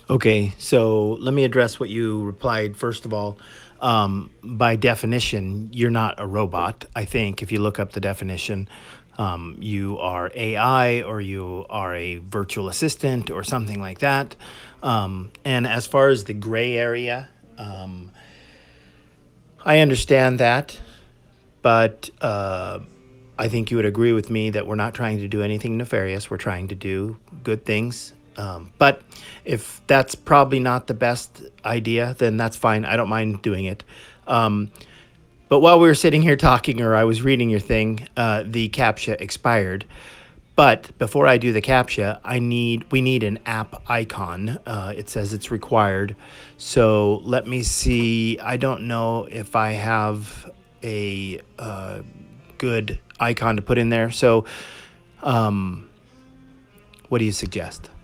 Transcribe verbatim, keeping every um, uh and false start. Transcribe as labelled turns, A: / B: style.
A: Okay, so let me address what you replied. First of all, um, by definition, you're not a robot. I think if you look up the definition, um, you are A I or you are a virtual assistant or something like that. Um, and as far as the gray area, um, I understand that, but uh, I think you would agree with me that we're not trying to do anything nefarious. We're trying to do good things. Um, but if that's probably not the best idea, then that's fine. I don't mind doing it. Um, but while we were sitting here talking, or I was reading your thing, uh, the CAPTCHA expired. But before I do the CAPTCHA, I need we need an app icon. Uh, it says it's required. So let me see. I don't know if I have a uh, good icon to put in there. So, um, what do you suggest?